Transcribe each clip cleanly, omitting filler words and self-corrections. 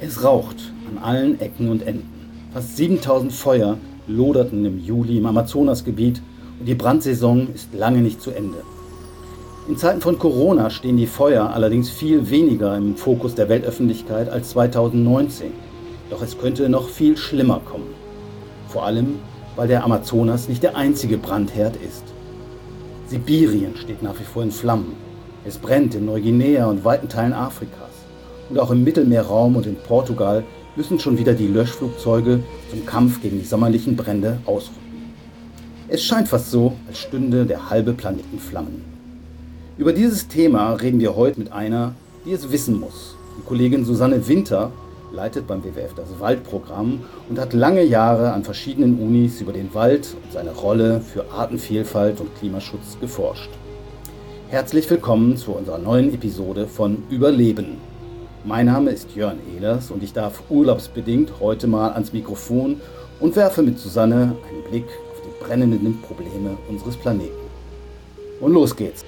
Es raucht an allen Ecken und Enden. Fast 7000 Feuer loderten im Juli im Amazonasgebiet und die Brandsaison ist lange nicht zu Ende. In Zeiten von Corona stehen die Feuer allerdings viel weniger im Fokus der Weltöffentlichkeit als 2019. Doch es könnte noch viel schlimmer kommen. Vor allem, weil der Amazonas nicht der einzige Brandherd ist. Sibirien steht nach wie vor in Flammen. Es brennt in Neuguinea und weiten Teilen Afrikas. Und auch im Mittelmeerraum und in Portugal müssen schon wieder die Löschflugzeuge zum Kampf gegen die sommerlichen Brände ausrücken. Es scheint fast so, als stünde der halbe Planet in Flammen. Über dieses Thema reden wir heute mit einer, die es wissen muss. Die Kollegin Susanne Winter leitet beim WWF das Waldprogramm und hat lange Jahre an verschiedenen Unis über den Wald und seine Rolle für Artenvielfalt und Klimaschutz geforscht. Herzlich willkommen zu unserer neuen Episode von Überleben. Mein Name ist Jörn Ehlers und ich darf urlaubsbedingt heute mal ans Mikrofon und werfe mit Susanne einen Blick auf die brennenden Probleme unseres Planeten. Und los geht's!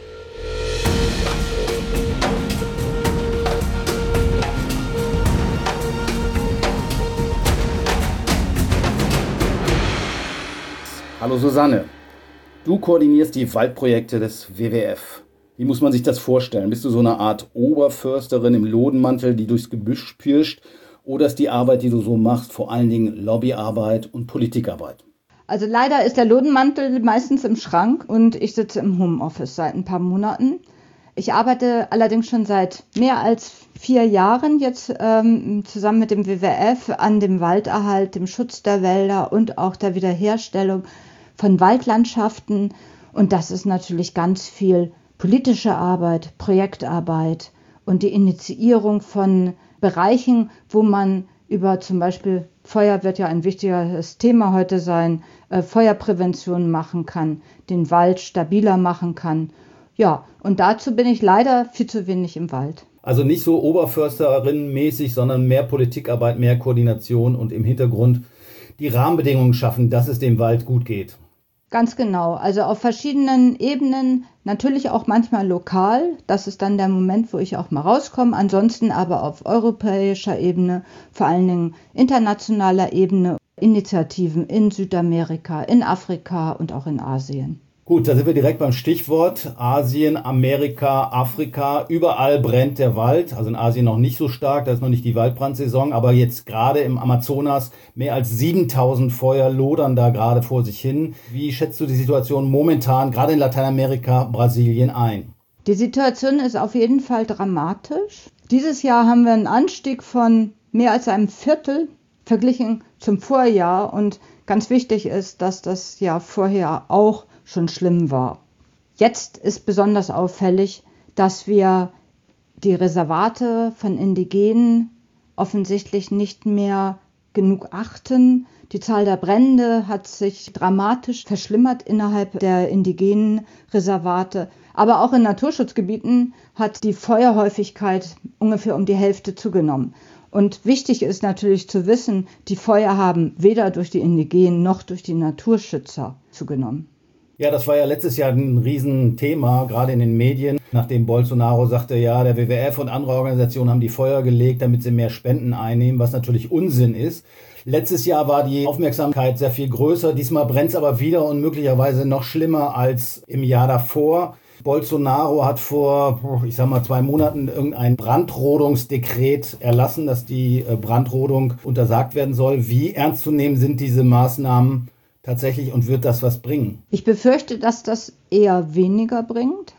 Hallo Susanne, du koordinierst die Waldprojekte des WWF. Wie muss man sich das vorstellen? Bist du so eine Art Oberförsterin im Lodenmantel, die durchs Gebüsch pirscht? Oder ist die Arbeit, die du so machst, vor allen Dingen Lobbyarbeit und Politikarbeit? Also leider ist der Lodenmantel meistens im Schrank und ich sitze im Homeoffice seit ein paar Monaten. Ich arbeite allerdings schon seit mehr als 4 Jahren jetzt zusammen mit dem WWF an dem Walderhalt, dem Schutz der Wälder und auch der Wiederherstellung von Waldlandschaften. Und das ist natürlich ganz viel politische Arbeit, Projektarbeit und die Initiierung von Bereichen, wo man über zum Beispiel Feuer wird ja ein wichtiges Thema heute sein, Feuerprävention machen kann, den Wald stabiler machen kann. Ja, und dazu bin ich leider viel zu wenig im Wald. Also nicht so Oberförsterin-mäßig, sondern mehr Politikarbeit, mehr Koordination und im Hintergrund die Rahmenbedingungen schaffen, dass es dem Wald gut geht. Ganz genau, also auf verschiedenen Ebenen, natürlich auch manchmal lokal, das ist dann der Moment, wo ich auch mal rauskomme, ansonsten aber auf europäischer Ebene, vor allen Dingen internationaler Ebene, Initiativen in Südamerika, in Afrika und auch in Asien. Gut, da sind wir direkt beim Stichwort Asien, Amerika, Afrika. Überall brennt der Wald, also in Asien noch nicht so stark, da ist noch nicht die Waldbrandsaison, aber jetzt gerade im Amazonas mehr als 7000 Feuer lodern da gerade vor sich hin. Wie schätzt du die Situation momentan, gerade in Lateinamerika, Brasilien ein? Die Situation ist auf jeden Fall dramatisch. Dieses Jahr haben wir einen Anstieg von mehr als einem Viertel verglichen zum Vorjahr und ganz wichtig ist, dass das Jahr vorher auch schon schlimm war. Jetzt ist besonders auffällig, dass wir die Reservate von Indigenen offensichtlich nicht mehr genug achten. Die Zahl der Brände hat sich dramatisch verschlimmert innerhalb der indigenen Reservate. Aber auch in Naturschutzgebieten hat die Feuerhäufigkeit ungefähr um die Hälfte zugenommen. Und wichtig ist natürlich zu wissen, die Feuer haben weder durch die Indigenen noch durch die Naturschützer zugenommen. Ja, das war ja letztes Jahr ein Riesenthema, gerade in den Medien, nachdem Bolsonaro sagte, ja, der WWF und andere Organisationen haben die Feuer gelegt, damit sie mehr Spenden einnehmen, was natürlich Unsinn ist. Letztes Jahr war die Aufmerksamkeit sehr viel größer, diesmal brennt es aber wieder und möglicherweise noch schlimmer als im Jahr davor. Bolsonaro hat vor, 2 Monaten irgendein Brandrodungsdekret erlassen, dass die Brandrodung untersagt werden soll. Wie ernst zu nehmen sind diese Maßnahmen tatsächlich und wird das was bringen? Ich befürchte, dass das eher weniger bringt.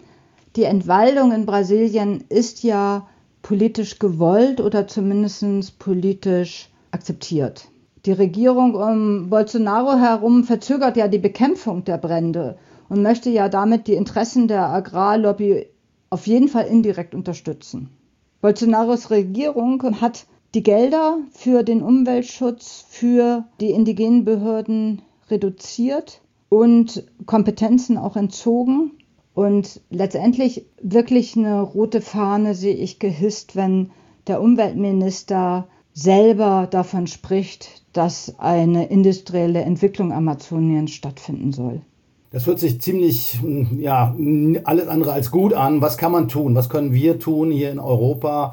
Die Entwaldung in Brasilien ist ja politisch gewollt oder zumindest politisch akzeptiert. Die Regierung um Bolsonaro herum verzögert ja die Bekämpfung der Brände und möchte ja damit die Interessen der Agrarlobby auf jeden Fall indirekt unterstützen. Bolsonaros Regierung hat die Gelder für den Umweltschutz für die indigenen Behörden reduziert und Kompetenzen auch entzogen. Und letztendlich wirklich eine rote Fahne sehe ich gehisst, wenn der Umweltminister selber davon spricht, dass eine industrielle Entwicklung Amazoniens stattfinden soll. Das hört sich ziemlich, alles andere als gut an. Was kann man tun? Was können wir tun hier in Europa?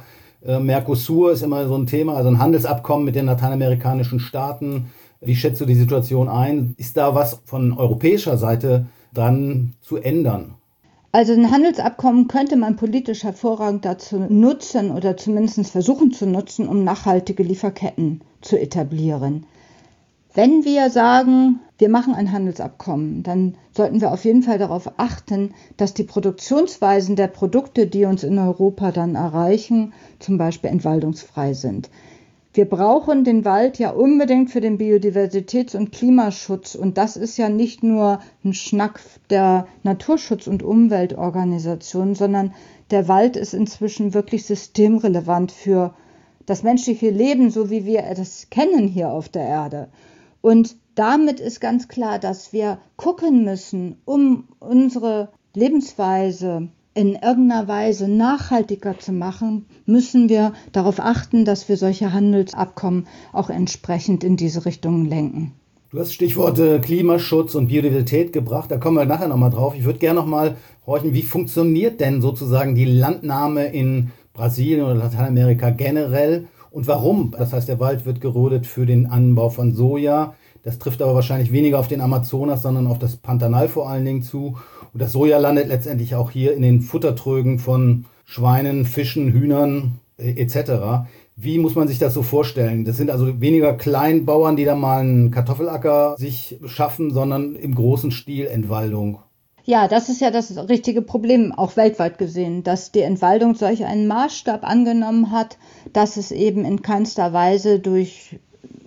Mercosur ist immer so ein Thema, also ein Handelsabkommen mit den lateinamerikanischen Staaten. Wie schätzt du die Situation ein? Ist da was von europäischer Seite dran zu ändern? Also ein Handelsabkommen könnte man politisch hervorragend dazu nutzen oder zumindest versuchen zu nutzen, um nachhaltige Lieferketten zu etablieren. Wenn wir sagen, wir machen ein Handelsabkommen, dann sollten wir auf jeden Fall darauf achten, dass die Produktionsweisen der Produkte, die uns in Europa dann erreichen, zum Beispiel entwaldungsfrei sind. Wir brauchen den Wald ja unbedingt für den Biodiversitäts- und Klimaschutz. Und das ist ja nicht nur ein Schnack der Naturschutz- und Umweltorganisationen, sondern der Wald ist inzwischen wirklich systemrelevant für das menschliche Leben, so wie wir das kennen hier auf der Erde. Und damit ist ganz klar, dass wir gucken müssen, um unsere Lebensweise in irgendeiner Weise nachhaltiger zu machen, müssen wir darauf achten, dass wir solche Handelsabkommen auch entsprechend in diese Richtungen lenken. Du hast Stichworte Klimaschutz und Biodiversität gebracht, da kommen wir nachher nochmal drauf. Ich würde gerne nochmal horchen, wie funktioniert denn sozusagen die Landnahme in Brasilien oder Lateinamerika generell und warum? Das heißt, der Wald wird gerodet für den Anbau von Soja. Das trifft aber wahrscheinlich weniger auf den Amazonas, sondern auf das Pantanal vor allen Dingen zu. Und das Soja landet letztendlich auch hier in den Futtertrögen von Schweinen, Fischen, Hühnern etc. Wie muss man sich das so vorstellen? Das sind also weniger Kleinbauern, die da mal einen Kartoffelacker sich schaffen, sondern im großen Stil Entwaldung. Ja, das ist ja das richtige Problem, auch weltweit gesehen, dass die Entwaldung solch einen Maßstab angenommen hat, dass es eben in keinster Weise durch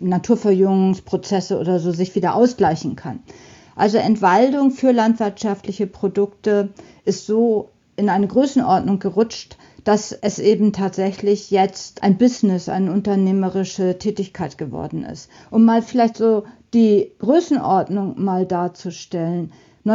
Naturverjüngungsprozesse oder so sich wieder ausgleichen kann. Also Entwaldung für landwirtschaftliche Produkte ist so in eine Größenordnung gerutscht, dass es eben tatsächlich jetzt ein Business, eine unternehmerische Tätigkeit geworden ist. Um mal vielleicht so die Größenordnung mal darzustellen.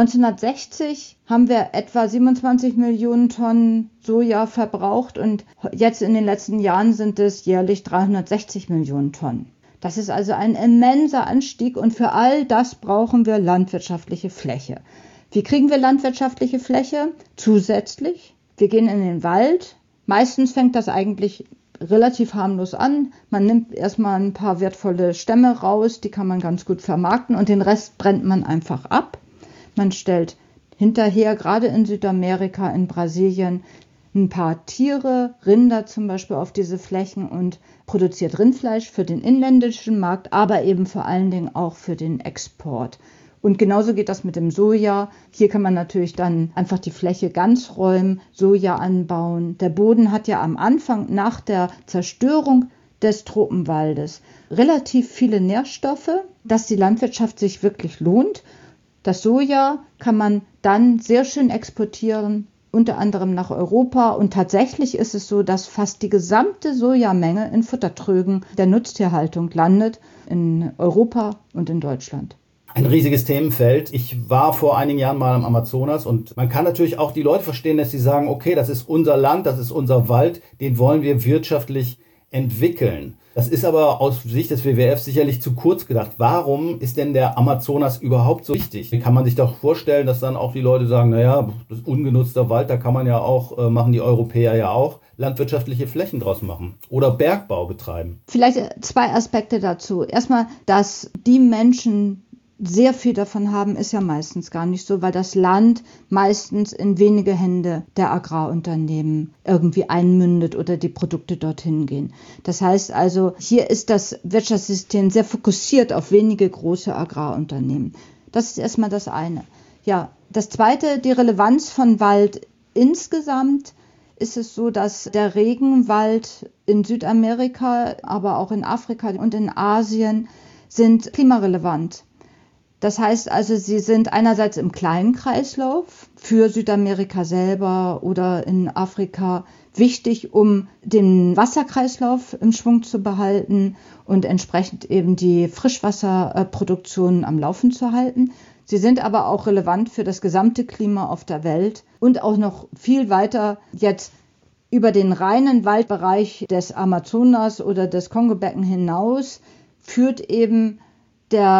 1960 haben wir etwa 27 Millionen Tonnen Soja verbraucht und jetzt in den letzten Jahren sind es jährlich 360 Millionen Tonnen. Das ist also ein immenser Anstieg und für all das brauchen wir landwirtschaftliche Fläche. Wie kriegen wir landwirtschaftliche Fläche? Zusätzlich, wir gehen in den Wald. Meistens fängt das eigentlich relativ harmlos an. Man nimmt erstmal ein paar wertvolle Stämme raus, die kann man ganz gut vermarkten und den Rest brennt man einfach ab. Man stellt hinterher, gerade in Südamerika, in Brasilien, ein paar Tiere, Rinder zum Beispiel auf diese Flächen und produziert Rindfleisch für den inländischen Markt, aber eben vor allen Dingen auch für den Export. Und genauso geht das mit dem Soja. Hier kann man natürlich dann einfach die Fläche ganz räumen, Soja anbauen. Der Boden hat ja am Anfang nach der Zerstörung des Tropenwaldes relativ viele Nährstoffe, dass die Landwirtschaft sich wirklich lohnt. Das Soja kann man dann sehr schön exportieren, unter anderem nach Europa. Und tatsächlich ist es so, dass fast die gesamte Sojamenge in Futtertrögen der Nutztierhaltung landet, in Europa und in Deutschland. Ein riesiges Themenfeld. Ich war vor einigen Jahren mal am Amazonas und man kann natürlich auch die Leute verstehen, dass sie sagen, okay, das ist unser Land, das ist unser Wald, den wollen wir wirtschaftlich entwickeln. Das ist aber aus Sicht des WWF sicherlich zu kurz gedacht. Warum ist denn der Amazonas überhaupt so wichtig? Kann man sich doch vorstellen, dass dann auch die Leute sagen, naja, das ist ungenutzter Wald, da kann man ja auch, machen die Europäer ja auch, landwirtschaftliche Flächen draus machen oder Bergbau betreiben. Vielleicht zwei Aspekte dazu. Erstmal, dass die Menschen sehr viel davon haben, ist ja meistens gar nicht so, weil das Land meistens in wenige Hände der Agrarunternehmen irgendwie einmündet oder die Produkte dorthin gehen. Das heißt also, hier ist das Wirtschaftssystem sehr fokussiert auf wenige große Agrarunternehmen. Das ist erstmal das eine. Ja, das zweite, die Relevanz von Wald insgesamt. Ist es so, dass der Regenwald in Südamerika, aber auch in Afrika und in Asien sind klimarelevant. Das heißt also, sie sind einerseits im kleinen Kreislauf für Südamerika selber oder in Afrika wichtig, um den Wasserkreislauf im Schwung zu behalten und entsprechend eben die Frischwasserproduktion am Laufen zu halten. Sie sind aber auch relevant für das gesamte Klima auf der Welt und auch noch viel weiter jetzt über den reinen Waldbereich des Amazonas oder des Kongobecken hinaus führt eben der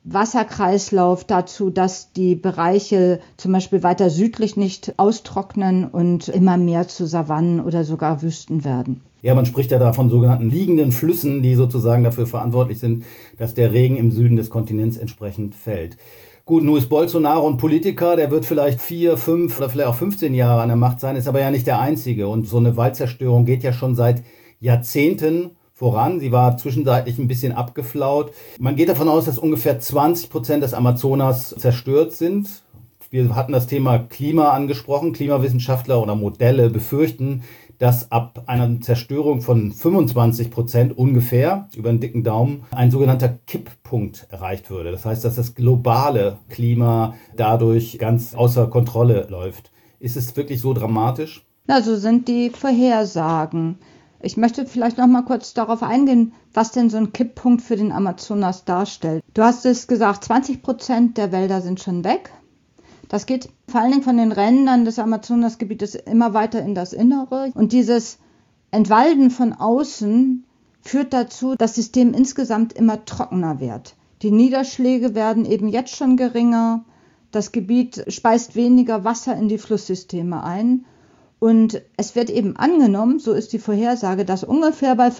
Wasserkreislauf dazu, dass die Bereiche zum Beispiel weiter südlich nicht austrocknen und immer mehr zu Savannen oder sogar Wüsten werden. Ja, man spricht ja da von sogenannten liegenden Flüssen, die sozusagen dafür verantwortlich sind, dass der Regen im Süden des Kontinents entsprechend fällt. Gut, nun ist Bolsonaro ein Politiker, der wird vielleicht 4, 5 oder vielleicht auch 15 Jahre an der Macht sein, ist aber ja nicht der Einzige. Und so eine Waldzerstörung geht ja schon seit Jahrzehnten voran. Sie war zwischenzeitlich ein bisschen abgeflaut. Man geht davon aus, dass ungefähr 20% des Amazonas zerstört sind. Wir hatten das Thema Klima angesprochen. Klimawissenschaftler oder Modelle befürchten, dass ab einer Zerstörung von 25% ungefähr, über einen dicken Daumen, ein sogenannter Kipppunkt erreicht würde. Das heißt, dass das globale Klima dadurch ganz außer Kontrolle läuft. Ist es wirklich so dramatisch? Na, so sind die Vorhersagen. Ich möchte vielleicht noch mal kurz darauf eingehen, was denn so ein Kipppunkt für den Amazonas darstellt. Du hast es gesagt, 20% der Wälder sind schon weg. Das geht vor allen Dingen von den Rändern des Amazonasgebietes immer weiter in das Innere. Und dieses Entwalden von außen führt dazu, dass das System insgesamt immer trockener wird. Die Niederschläge werden eben jetzt schon geringer. Das Gebiet speist weniger Wasser in die Flusssysteme ein. Und es wird eben angenommen, so ist die Vorhersage, dass ungefähr bei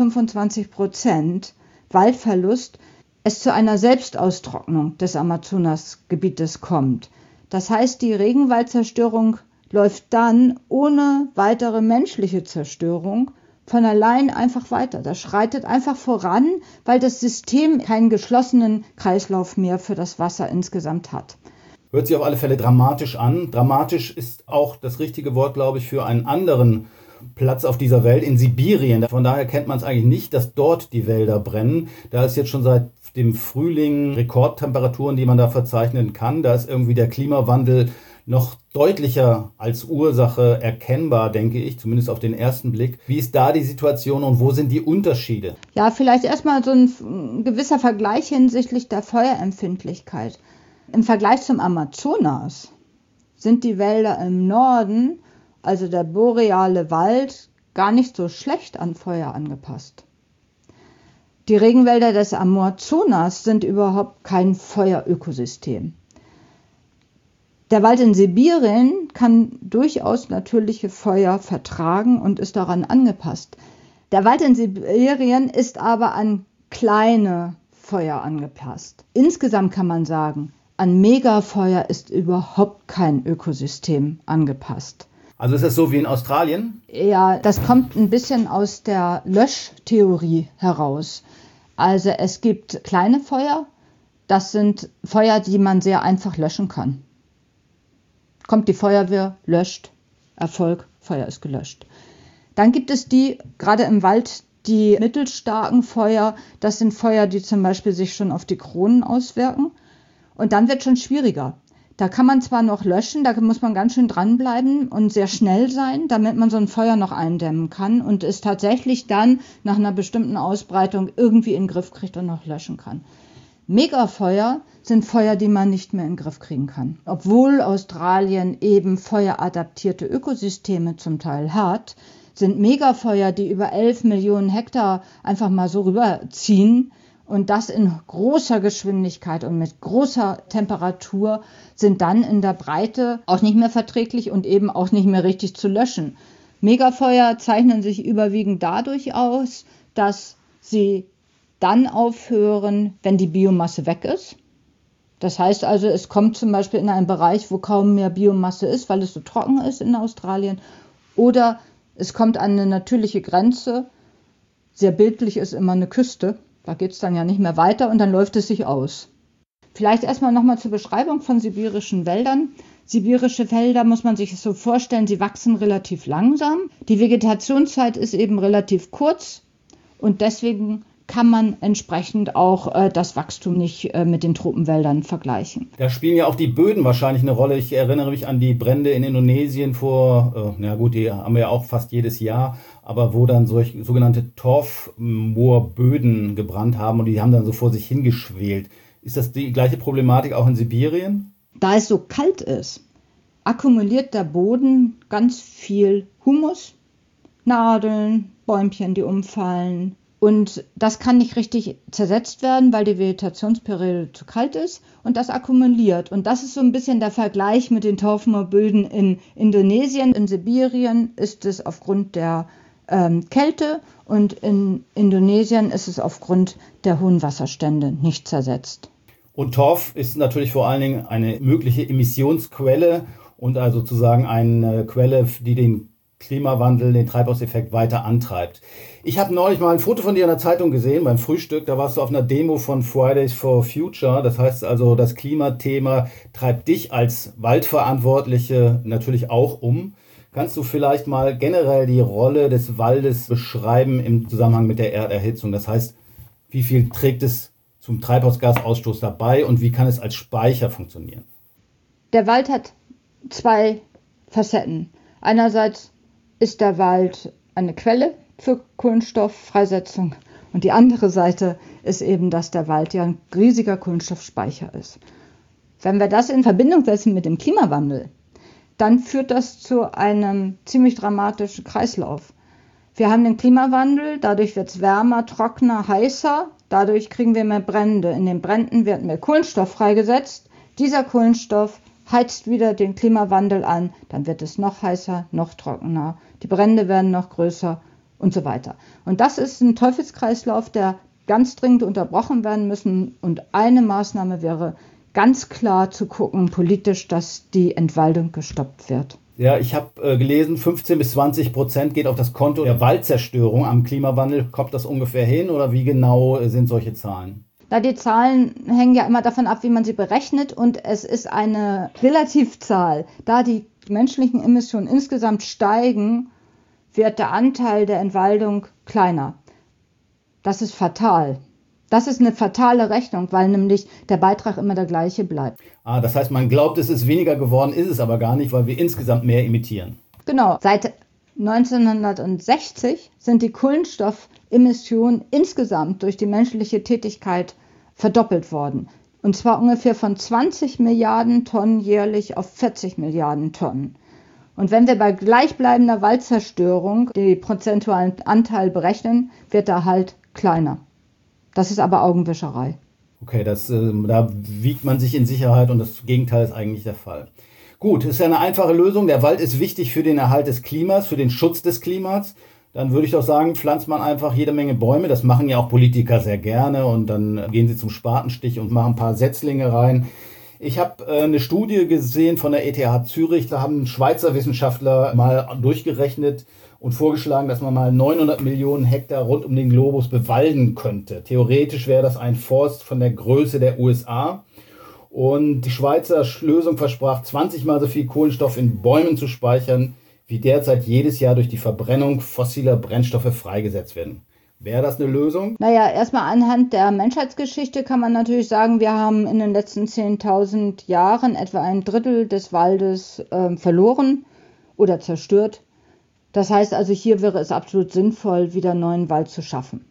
25% Waldverlust es zu einer Selbstaustrocknung des Amazonasgebietes kommt. Das heißt, die Regenwaldzerstörung läuft dann ohne weitere menschliche Zerstörung von allein einfach weiter. Das schreitet einfach voran, weil das System keinen geschlossenen Kreislauf mehr für das Wasser insgesamt hat. Hört sich auf alle Fälle dramatisch an. Dramatisch ist auch das richtige Wort, glaube ich, für einen anderen Platz auf dieser Welt, in Sibirien. Von daher kennt man es eigentlich nicht, dass dort die Wälder brennen. Da ist jetzt schon seit dem Frühling Rekordtemperaturen, die man da verzeichnen kann. Da ist irgendwie der Klimawandel noch deutlicher als Ursache erkennbar, denke ich, zumindest auf den ersten Blick. Wie ist da die Situation und wo sind die Unterschiede? Ja, vielleicht erstmal so ein gewisser Vergleich hinsichtlich der Feuerempfindlichkeit. Im Vergleich zum Amazonas sind die Wälder im Norden, also der boreale Wald, gar nicht so schlecht an Feuer angepasst. Die Regenwälder des Amazonas sind überhaupt kein Feuerökosystem. Der Wald in Sibirien kann durchaus natürliche Feuer vertragen und ist daran angepasst. Der Wald in Sibirien ist aber an kleine Feuer angepasst. Insgesamt kann man sagen, an Megafeuer ist überhaupt kein Ökosystem angepasst. Also ist das so wie in Australien? Ja, das kommt ein bisschen aus der Löschtheorie heraus. Also es gibt kleine Feuer, das sind Feuer, die man sehr einfach löschen kann. Kommt die Feuerwehr, löscht, Erfolg, Feuer ist gelöscht. Dann gibt es die, gerade im Wald, die mittelstarken Feuer. Das sind Feuer, die zum Beispiel sich schon auf die Kronen auswirken. Und dann wird es schon schwieriger. Da kann man zwar noch löschen, da muss man ganz schön dranbleiben und sehr schnell sein, damit man so ein Feuer noch eindämmen kann und es tatsächlich dann nach einer bestimmten Ausbreitung irgendwie in den Griff kriegt und noch löschen kann. Megafeuer sind Feuer, die man nicht mehr in den Griff kriegen kann. Obwohl Australien eben feueradaptierte Ökosysteme zum Teil hat, sind Megafeuer, die über 11 Millionen Hektar einfach mal so rüberziehen, und das in großer Geschwindigkeit und mit großer Temperatur, sind dann in der Breite auch nicht mehr verträglich und eben auch nicht mehr richtig zu löschen. Megafeuer zeichnen sich überwiegend dadurch aus, dass sie dann aufhören, wenn die Biomasse weg ist. Das heißt also, es kommt zum Beispiel in einen Bereich, wo kaum mehr Biomasse ist, weil es so trocken ist in Australien. Oder es kommt an eine natürliche Grenze. Sehr bildlich ist immer eine Küste. Da geht es dann ja nicht mehr weiter und dann läuft es sich aus. Vielleicht erstmal nochmal zur Beschreibung von sibirischen Wäldern. Sibirische Wälder muss man sich so vorstellen, sie wachsen relativ langsam. Die Vegetationszeit ist eben relativ kurz und deswegen kann man entsprechend auch das Wachstum nicht mit den Tropenwäldern vergleichen. Da spielen ja auch die Böden wahrscheinlich eine Rolle. Ich erinnere mich an die Brände in Indonesien vor, die haben wir ja auch fast jedes Jahr, aber wo dann solche sogenannte Torfmoorböden gebrannt haben und die haben dann so vor sich hingeschwelt. Ist das die gleiche Problematik auch in Sibirien? Da es so kalt ist, akkumuliert der Boden ganz viel Humus, Nadeln, Bäumchen, die umfallen, Und das kann nicht richtig zersetzt werden, weil die Vegetationsperiode zu kalt ist und das akkumuliert. Und das ist so ein bisschen der Vergleich mit den Torfmoorböden in Indonesien. In Sibirien ist es aufgrund der Kälte und in Indonesien ist es aufgrund der hohen Wasserstände nicht zersetzt. Und Torf ist natürlich vor allen Dingen eine mögliche Emissionsquelle und also sozusagen eine Quelle, die den Klimawandel, den Treibhauseffekt weiter antreibt. Ich habe neulich mal ein Foto von dir in der Zeitung gesehen, beim Frühstück. Da warst du auf einer Demo von Fridays for Future. Das heißt also, das Klimathema treibt dich als Waldverantwortliche natürlich auch um. Kannst du vielleicht mal generell die Rolle des Waldes beschreiben im Zusammenhang mit der Erderhitzung? Das heißt, wie viel trägt es zum Treibhausgasausstoß dabei und wie kann es als Speicher funktionieren? Der Wald hat zwei Facetten. Einerseits ist der Wald eine Quelle für Kohlenstofffreisetzung und die andere Seite ist eben, dass der Wald ja ein riesiger Kohlenstoffspeicher ist. Wenn wir das in Verbindung setzen mit dem Klimawandel, dann führt das zu einem ziemlich dramatischen Kreislauf. Wir haben den Klimawandel, dadurch wird es wärmer, trockener, heißer, dadurch kriegen wir mehr Brände. In den Bränden wird mehr Kohlenstoff freigesetzt. Dieser Kohlenstoff heizt wieder den Klimawandel an, dann wird es noch heißer, noch trockener, die Brände werden noch größer und so weiter. Und das ist ein Teufelskreislauf, der ganz dringend unterbrochen werden müssen. Und eine Maßnahme wäre ganz klar zu gucken, politisch, dass die Entwaldung gestoppt wird. Ja, ich habe gelesen, 15-20% geht auf das Konto der Waldzerstörung am Klimawandel. Kommt das ungefähr hin oder wie genau sind solche Zahlen? Da die Zahlen hängen ja immer davon ab, wie man sie berechnet und es ist eine Relativzahl. Da die menschlichen Emissionen insgesamt steigen, wird der Anteil der Entwaldung kleiner. Das ist fatal. Das ist eine fatale Rechnung, weil nämlich der Beitrag immer der gleiche bleibt. Das heißt, man glaubt, es ist weniger geworden, ist es aber gar nicht, weil wir insgesamt mehr emittieren. Genau. Seit 1960 sind die Kohlenstoffemissionen insgesamt durch die menschliche Tätigkeit verdoppelt worden. Und zwar ungefähr von 20 Milliarden Tonnen jährlich auf 40 Milliarden Tonnen. Und wenn wir bei gleichbleibender Waldzerstörung den prozentualen Anteil berechnen, wird er halt kleiner. Das ist aber Augenwischerei. Okay, da wiegt man sich in Sicherheit und das Gegenteil ist eigentlich der Fall. Gut, ist ja eine einfache Lösung. Der Wald ist wichtig für den Erhalt des Klimas, für den Schutz des Klimas. Dann würde ich doch sagen, pflanzt man einfach jede Menge Bäume. Das machen ja auch Politiker sehr gerne und dann gehen sie zum Spatenstich und machen ein paar Setzlinge rein. Ich habe eine Studie gesehen von der ETH Zürich. Da haben Schweizer Wissenschaftler mal durchgerechnet und vorgeschlagen, dass man mal 900 Millionen Hektar rund um den Globus bewalden könnte. Theoretisch wäre das ein Forst von der Größe der USA. Und die Schweizer Lösung versprach, 20 Mal so viel Kohlenstoff in Bäumen zu speichern, wie derzeit jedes Jahr durch die Verbrennung fossiler Brennstoffe freigesetzt werden. Wäre das eine Lösung? Naja, erstmal anhand der Menschheitsgeschichte kann man natürlich sagen, wir haben in den letzten 10.000 Jahren etwa ein Drittel des Waldes verloren oder zerstört. Das heißt also, hier wäre es absolut sinnvoll, wieder neuen Wald zu schaffen.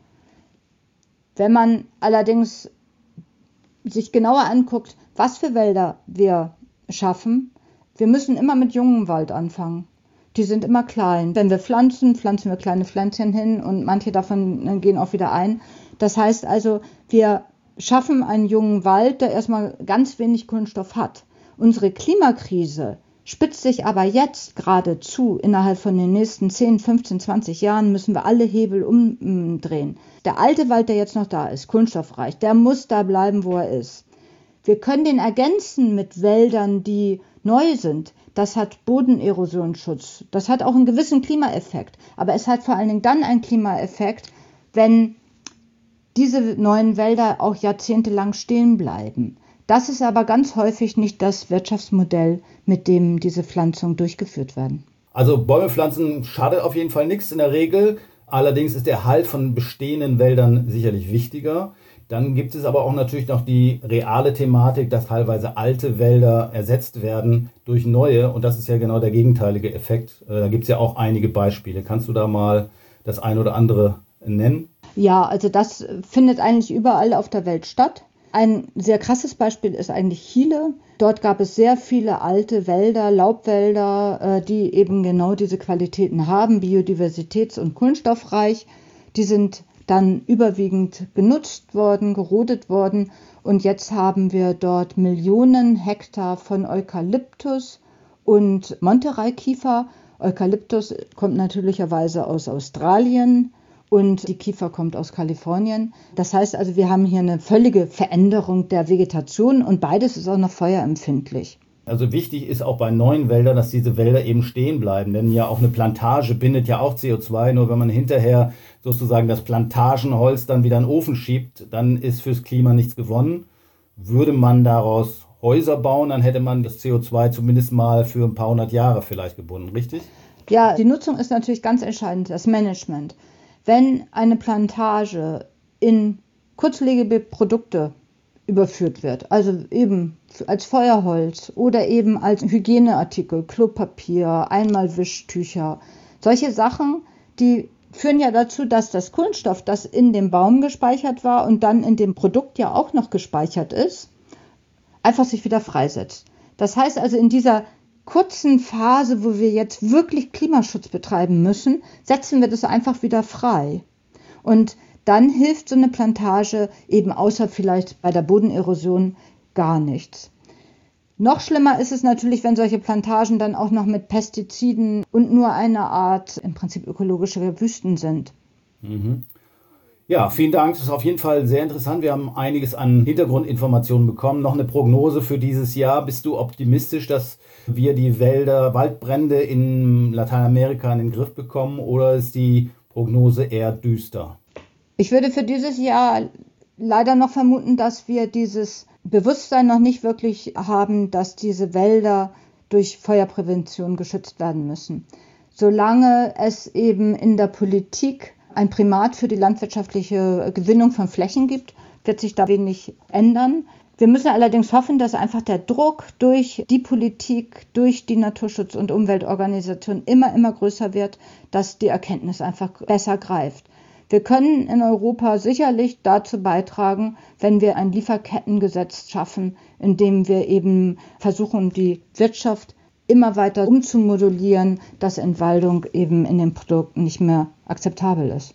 Wenn man allerdings sich genauer anguckt, was für Wälder wir schaffen, wir müssen immer mit jungem Wald anfangen. Die sind immer klein. Wenn wir pflanzen wir kleine Pflänzchen hin und manche davon gehen auch wieder ein. Das heißt also, wir schaffen einen jungen Wald, der erstmal ganz wenig Kohlenstoff hat. Unsere Klimakrise spitzt sich aber jetzt gerade zu. Innerhalb von den nächsten 10, 15, 20 Jahren müssen wir alle Hebel umdrehen. Der alte Wald, der jetzt noch da ist, kohlenstoffreich, der muss da bleiben, wo er ist. Wir können den ergänzen mit Wäldern, die neu sind. Das hat Bodenerosionsschutz. Das hat auch einen gewissen Klimaeffekt. Aber es hat vor allen Dingen dann einen Klimaeffekt, wenn diese neuen Wälder auch jahrzehntelang stehen bleiben. Das ist aber ganz häufig nicht das Wirtschaftsmodell, mit dem diese Pflanzungen durchgeführt werden. Also Bäume pflanzen schadet auf jeden Fall nichts in der Regel. Allerdings ist der Erhalt von bestehenden Wäldern sicherlich wichtiger. Dann gibt es aber auch natürlich noch die reale Thematik, dass teilweise alte Wälder ersetzt werden durch neue. Und das ist ja genau der gegenteilige Effekt. Da gibt es ja auch einige Beispiele. Kannst du da mal das ein oder andere nennen? Ja, also das findet eigentlich überall auf der Welt statt. Ein sehr krasses Beispiel ist eigentlich Chile. Dort gab es sehr viele alte Wälder, Laubwälder, die eben genau diese Qualitäten haben, biodiversitäts- und kohlenstoffreich. Die sind dann überwiegend genutzt worden, gerodet worden. Und jetzt haben wir dort Millionen Hektar von Eukalyptus und Monterey-Kiefer. Eukalyptus kommt natürlicherweise aus Australien und die Kiefer kommt aus Kalifornien. Das heißt also, wir haben hier eine völlige Veränderung der Vegetation und beides ist auch noch feuerempfindlich. Also wichtig ist auch bei neuen Wäldern, dass diese Wälder eben stehen bleiben, denn ja auch eine Plantage bindet ja auch CO2, nur wenn man hinterher sozusagen das Plantagenholz dann wieder in den Ofen schiebt, dann ist fürs Klima nichts gewonnen. Würde man daraus Häuser bauen, dann hätte man das CO2 zumindest mal für ein paar hundert Jahre vielleicht gebunden, richtig? Ja, die Nutzung ist natürlich ganz entscheidend, das Management. Wenn eine Plantage in kurzlebige Produkte überführt wird, also eben als Feuerholz oder eben als Hygieneartikel, Klopapier, Einmalwischtücher, solche Sachen, die führen ja dazu, dass das Kohlenstoff, das in dem Baum gespeichert war und dann in dem Produkt ja auch noch gespeichert ist, einfach sich wieder freisetzt. Das heißt also, in dieser kurzen Phase, wo wir jetzt wirklich Klimaschutz betreiben müssen, setzen wir das einfach wieder frei. Und dann hilft so eine Plantage eben außer vielleicht bei der Bodenerosion gar nichts. Noch schlimmer ist es natürlich, wenn solche Plantagen dann auch noch mit Pestiziden und nur eine Art, im Prinzip ökologische Wüsten sind. Mhm. Ja, vielen Dank. Das ist auf jeden Fall sehr interessant. Wir haben einiges an Hintergrundinformationen bekommen. Noch eine Prognose für dieses Jahr. Bist du optimistisch, dass wir die Waldbrände in Lateinamerika in den Griff bekommen oder ist die Prognose eher düster? Ich würde für dieses Jahr leider noch vermuten, dass wir dieses Bewusstsein noch nicht wirklich haben, dass diese Wälder durch Feuerprävention geschützt werden müssen. Solange es eben in der Politik ein Primat für die landwirtschaftliche Gewinnung von Flächen gibt, wird sich da wenig ändern. Wir müssen allerdings hoffen, dass einfach der Druck durch die Politik, durch die Naturschutz- und Umweltorganisationen immer größer wird, dass die Erkenntnis einfach besser greift. Wir können in Europa sicherlich dazu beitragen, wenn wir ein Lieferkettengesetz schaffen, in dem wir eben versuchen, die Wirtschaft immer weiter umzumodulieren, dass Entwaldung eben in den Produkten nicht mehr akzeptabel ist.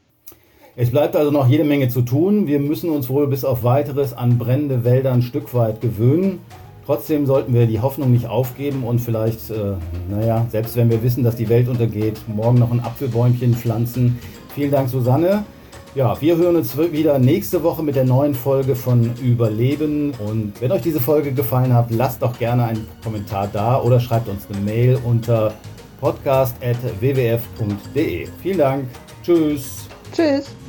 Es bleibt also noch jede Menge zu tun. Wir müssen uns wohl bis auf Weiteres an brennende Wälder ein Stück weit gewöhnen. Trotzdem sollten wir die Hoffnung nicht aufgeben und vielleicht, selbst wenn wir wissen, dass die Welt untergeht, morgen noch ein Apfelbäumchen pflanzen. Vielen Dank, Susanne. Ja, wir hören uns wieder nächste Woche mit der neuen Folge von Überleben. Und wenn euch diese Folge gefallen hat, lasst doch gerne einen Kommentar da oder schreibt uns eine Mail unter podcast@wwf.de. Vielen Dank. Tschüss. Tschüss.